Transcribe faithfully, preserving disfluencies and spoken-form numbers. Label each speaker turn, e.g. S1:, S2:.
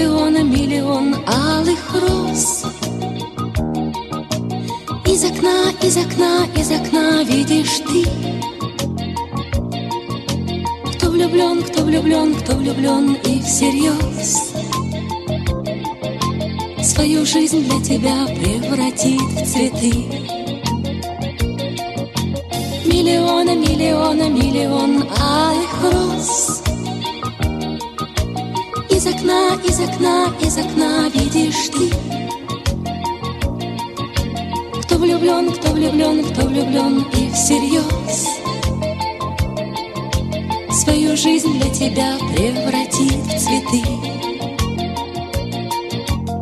S1: миллиона миллион алых роз. Из окна, из окна, из окна видишь ты. Кто влюблен, кто влюблен, кто влюблен и всерьез свою жизнь для тебя превратит в цветы. Миллиона, миллиона, миллион алых роз. Из окна, из окна, из окна видишь ты. Кто влюблен, кто влюблен, кто влюблен и всерьез свою жизнь для тебя превратит в цветы.